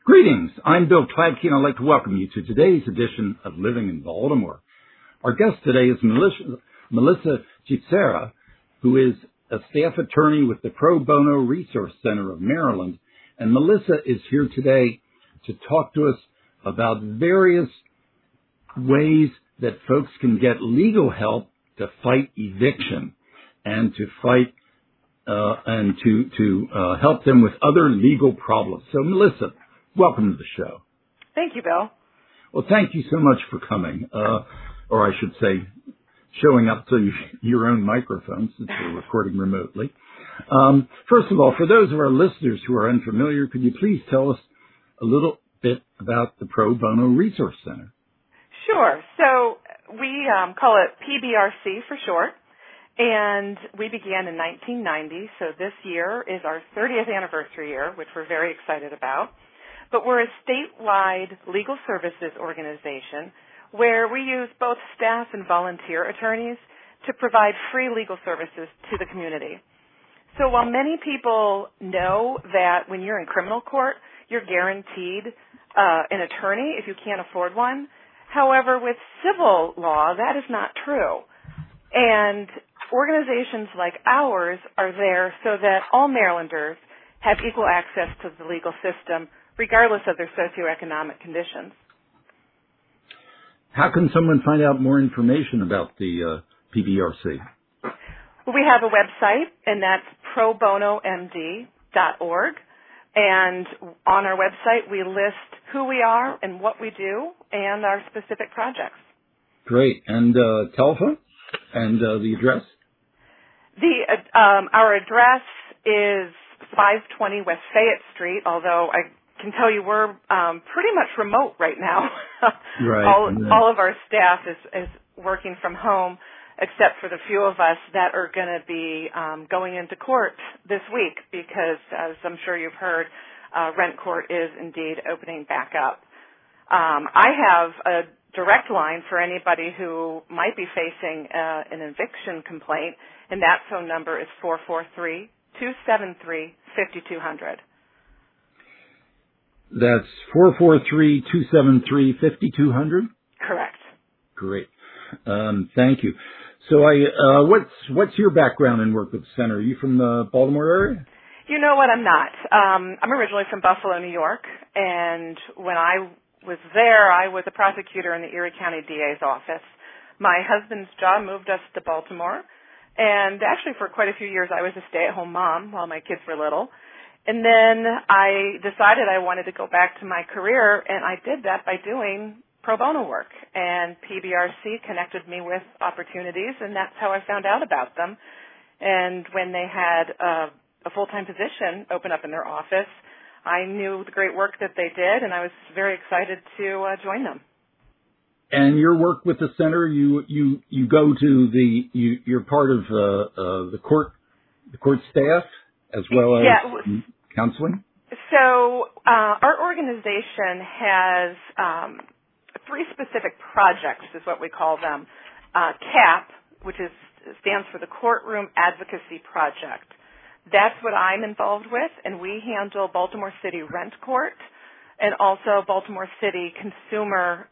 Greetings. I'm Bill Kladke, and I'd like to welcome you to today's edition of Living in Baltimore. Our guest today is Melissa Gitzera, who is a staff attorney with the Pro Bono Resource Center of Maryland. And Melissa is here today to talk to us about various ways that folks can get legal help to fight eviction and to fight and to help them with other legal problems. So, Melissa, welcome to the show. Thank you, Bill. Well, thank you so much for coming, or I should say, showing up to your own microphone since we're recording remotely. First of all, for those of our listeners who are unfamiliar, could you please tell us a little bit about the Pro Bono Resource Center? Sure. So we call it PBRC for short, and we began in 1990, so this year is our 30th anniversary year, which we're very excited about. But we're a statewide legal services organization where we use both staff and volunteer attorneys to provide free legal services to the community. So while many people know that when you're in criminal court, you're guaranteed an attorney if you can't afford one, however, with civil law, that is not true. And organizations like ours are there so that all Marylanders have equal access to the legal system, regardless of their socioeconomic conditions. How can someone find out more information about the PBRC? Well, we have a website, and that's probonomd.org. And on our website, we list who we are and what we do and our specific projects. Great. And telephone and the address? Our address is 520 West Fayette Street, although I can tell you we're pretty much remote right now. Right. All of our staff is working from home, except for the few of us that are going to be going into court this week because, as I'm sure you've heard, rent court is indeed opening back up. I have a direct line for anybody who might be facing an eviction complaint, and that phone number is 443-273-5200. That's 443-273-5200? Correct. Great. Thank you. So what's your background in work with the center? Are you from the Baltimore area? You know what? I'm not. I'm originally from Buffalo, New York, and when I was there, I was a prosecutor in the Erie County DA's office. My husband's job moved us to Baltimore, and actually for quite a few years I was a stay-at-home mom while my kids were little. And then I decided I wanted to go back to my career, and I did that by doing pro bono work. And PBRC connected me with opportunities, and that's how I found out about them. And when they had a full-time position open up in their office, I knew the great work that they did, and I was very excited to join them. And your work with the center, you go to you're part of the court staff as well as counseling? So our organization has three specific projects, is what we call them. CAP, which stands for the Courtroom Advocacy Project. That's what I'm involved with, and we handle Baltimore City Rent Court and also Baltimore City consumer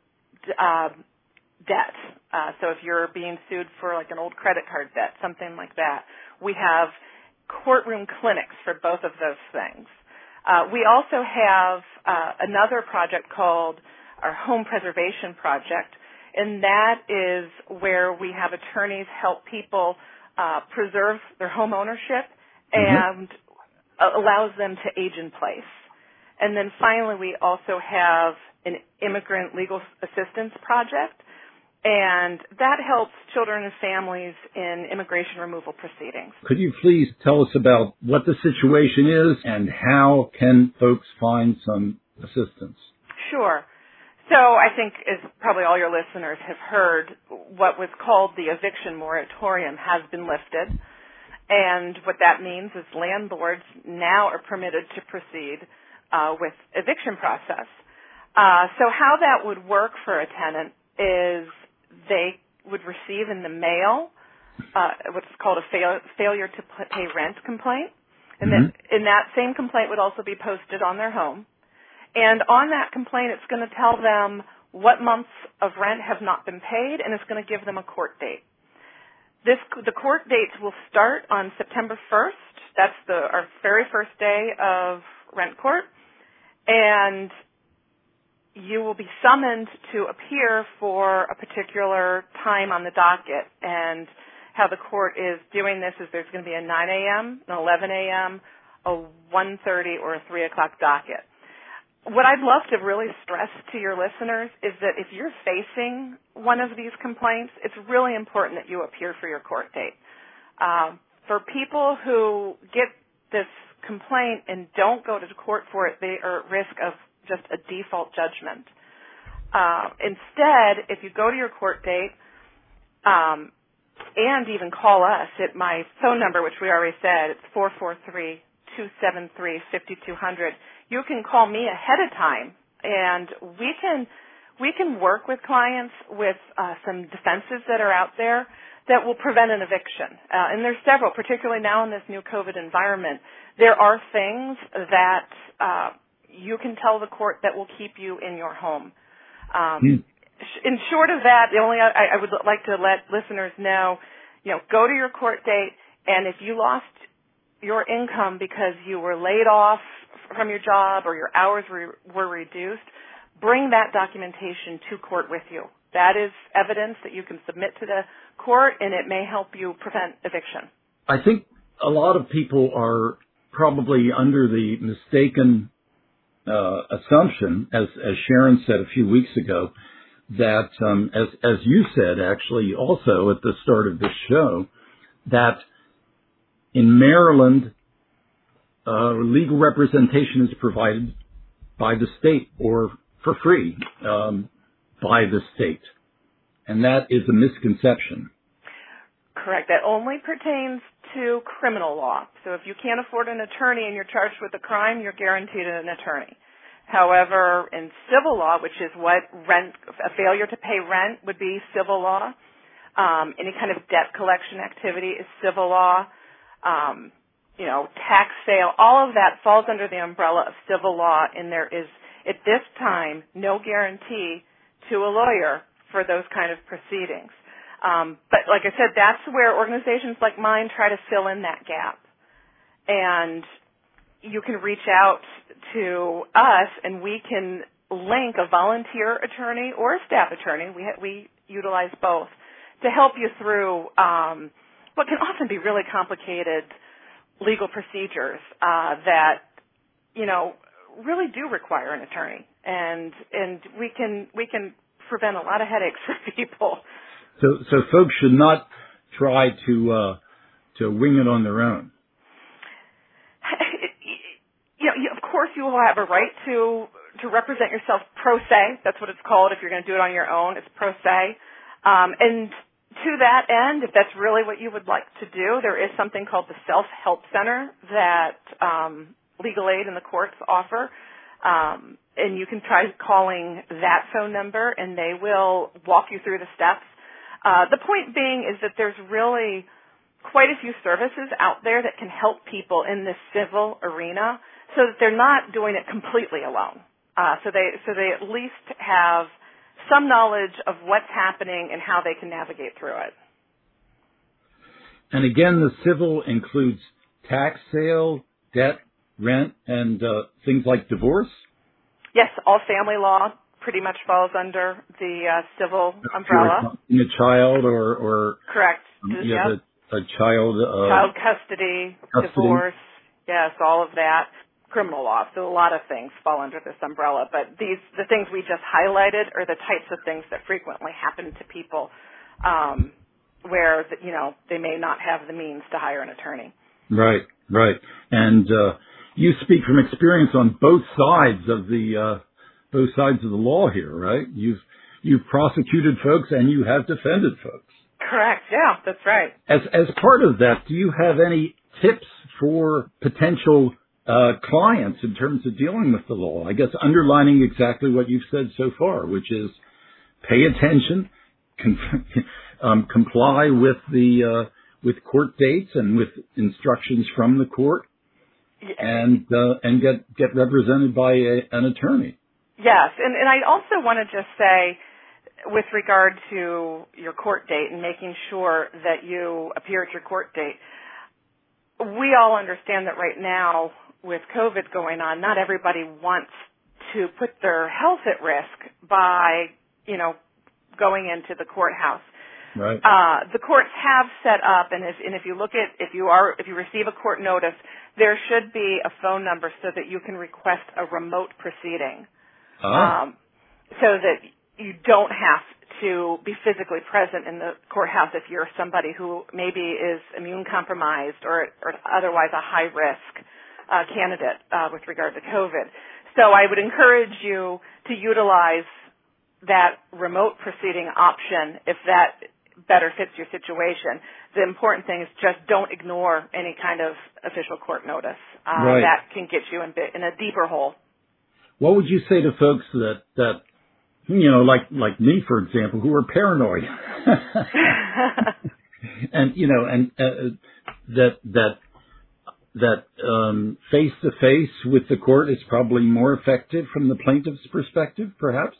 debt. So if you're being sued for like an old credit card debt, something like that, we have courtroom clinics for both of those things. We also have another project called our Home Preservation Project, and that is where we have attorneys help people preserve their home ownership and allows them to age in place. And then finally, we also have an immigrant legal assistance project, and that helps children and families in immigration removal proceedings. Could you please tell us about what the situation is and how can folks find some assistance? Sure. So I think, as probably all your listeners have heard, what was called the eviction moratorium has been lifted. And what that means is landlords now are permitted to proceed with eviction process. So how that would work for a tenant is they would receive in the mail what's called a failure to pay rent complaint. And then, and that same complaint would also be posted on their home. And on that complaint, it's going to tell them what months of rent have not been paid, and it's going to give them a court date. The court dates will start on September 1st. That's our very first day of rent court. And you will be summoned to appear for a particular time on the docket. And how the court is doing this is there's going to be a 9 a.m., an 11 a.m., a 1:30, or a 3 o'clock docket. What I'd love to really stress to your listeners is that if you're facing one of these complaints, it's really important that you appear for your court date. For people who get this complaint and don't go to court for it, they are at risk of just a default judgment. Instead, if you go to your court date and even call us at my phone number, which we already said, it's 443-273-5200. You can call me ahead of time, and we can work with clients with some defenses that are out there that will prevent an eviction. And there's several, particularly now in this new COVID environment. There are things that you can tell the court that will keep you in your home. In short of that, the only I would like to let listeners know, go to your court date, and if you lost your income because you were laid off from your job or your hours were reduced, bring that documentation to court with you. That is evidence that you can submit to the court, and it may help you prevent eviction. I think a lot of people are probably under the mistaken assumption, as Sharon said a few weeks ago, that as you said actually also at the start of this show, that in Maryland, legal representation is provided by the state or for free by the state. And that is a misconception. Correct. That only pertains to criminal law. So if you can't afford an attorney and you're charged with a crime, you're guaranteed an attorney. However, in civil law, which is what a failure to pay rent would be civil law, any kind of debt collection activity is civil law, tax sale, all of that falls under the umbrella of civil law, and there is, at this time, no guarantee to a lawyer for those kind of proceedings. But like I said, that's where organizations like mine try to fill in that gap. And you can reach out to us, and we can link a volunteer attorney or a staff attorney. We utilize both to help you through what can often be really complicated legal procedures that really do require an attorney, and we can prevent a lot of headaches for people. So folks should not try to wing it on their own. Of course, you will have a right to represent yourself pro se. That's what it's called. If you're going to do it on your own, it's pro se. And to that end, if that's really what you would like to do, there is something called the Self-Help Center that legal aid and the courts offer. And you can try calling that phone number, and they will walk you through the steps. The point being is that there's really quite a few services out there that can help people in this civil arena so that they're not doing it completely alone. So they at least have some knowledge of what's happening and how they can navigate through it. And again, the civil includes tax sale, debt, rent, and things like divorce? Yes, all family law pretty much falls under the civil umbrella. A child or correct. You have a child. Child custody, divorce, yes, all of that. Criminal law. So a lot of things fall under this umbrella. But the things we just highlighted are the types of things that frequently happen to people where, they may not have the means to hire an attorney. Right. And you speak from experience on both sides of the law here, right? You've prosecuted folks and you have defended folks. Correct. Yeah, that's right. As part of that, do you have any tips for potential clients in terms of dealing with the law? I guess underlining exactly what you've said so far, which is pay attention, comply with with court dates and with instructions from the court, and get represented by an attorney. Yes, and I also want to just say, with regard to your court date and making sure that you appear at your court date, we all understand that right now with COVID going on, not everybody wants to put their health at risk by, going into the courthouse. Right. The courts have set up, and if you look at if you receive a court notice, there should be a phone number so that you can request a remote proceeding, so that you don't have to be physically present in the courthouse if you're somebody who maybe is immune compromised or otherwise a high risk candidate with regard to COVID. So I would encourage you to utilize that remote proceeding option if that better fits your situation. The important thing is just don't ignore any kind of official court notice. Right. That can get you in a deeper hole. What would you say to folks that like me, for example, who are paranoid, and that face to face with the court is probably more effective from the plaintiff's perspective, perhaps?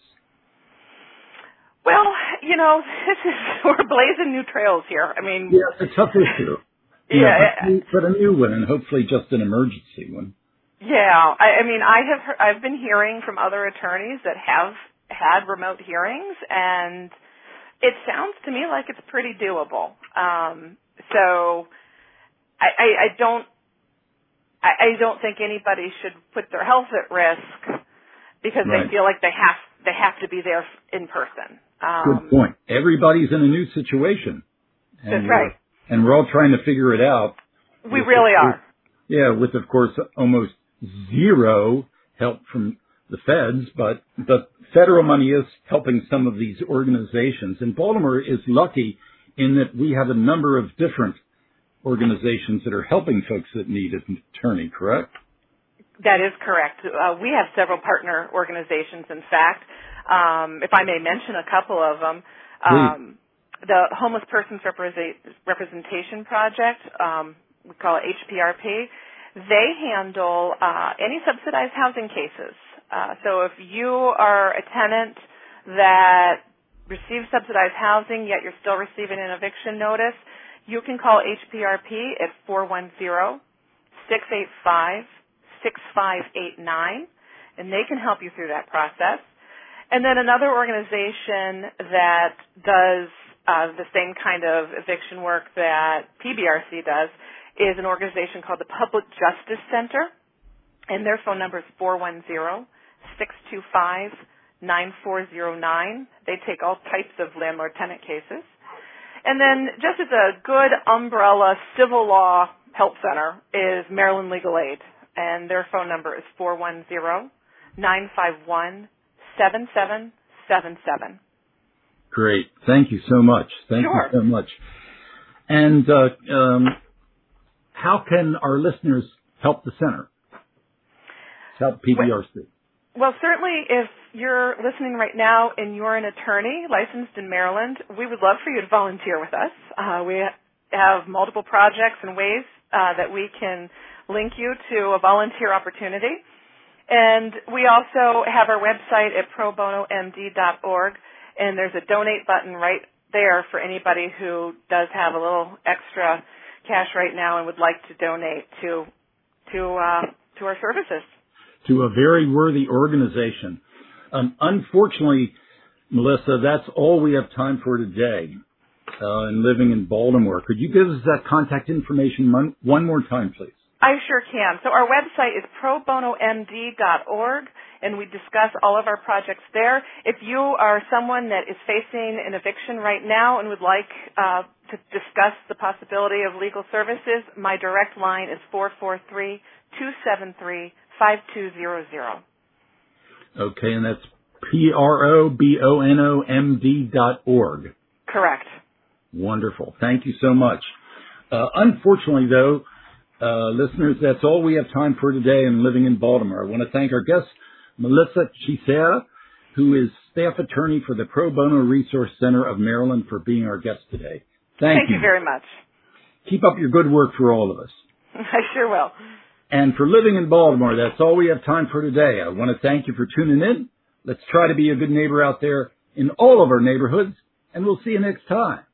Well, we're blazing new trails here. I mean, yeah, it's a tough issue. But a new one, and hopefully just an emergency one. Yeah, I've been hearing from other attorneys that have had remote hearings, and it sounds to me like it's pretty doable. So I don't think anybody should put their health at risk because Right. they feel like they have to be there in person. Good point. Everybody's in a new situation. That's right. And we're all trying to figure it out. We really are. With, of course, almost zero help from the feds, but federal money is helping some of these organizations. And Baltimore is lucky in that we have a number of different organizations that are helping folks that need an attorney, correct? That is correct. We have several partner organizations, in fact. If I may mention a couple of them, the Homeless Persons Representation Project, we call it HPRP, they handle any subsidized housing cases. So if you are a tenant that receives subsidized housing, yet you're still receiving an eviction notice, you can call HPRP at 410-685-6589, and they can help you through that process. And then another organization that does the same kind of eviction work that PBRC does is an organization called the Public Justice Center, and their phone number is 410-625-9409. They take all types of landlord-tenant cases. And then just as a good umbrella civil law help center is Maryland Legal Aid, and their phone number is 410-951-7777. Great. Thank you so much. Thank you so much. And how can our listeners help the center? Help PBRC? Well, certainly if you're listening right now and you're an attorney licensed in Maryland, we would love for you to volunteer with us. We have multiple projects and ways that we can link you to a volunteer opportunity. And we also have our website at probonomd.org, and there's a donate button right there for anybody who does have a little extra cash right now and would like to donate to our services. To a very worthy organization. Unfortunately, Melissa, that's all we have time for today in Living in Baltimore. Could you give us that contact information one more time, please? I sure can. So our website is probonomd.org, and we discuss all of our projects there. If you are someone that is facing an eviction right now and would like to discuss the possibility of legal services, my direct line is 443-273-5200. Okay, and that's probonomd.org. Correct. Wonderful. Thank you so much. Unfortunately, though, listeners, that's all we have time for today in Living in Baltimore. I want to thank our guest, Melissa Chisera, who is staff attorney for the Pro Bono Resource Center of Maryland, for being our guest today. Thank you very much. Keep up your good work for all of us. I sure will. And for Living in Baltimore, that's all we have time for today. I want to thank you for tuning in. Let's try to be a good neighbor out there in all of our neighborhoods, and we'll see you next time.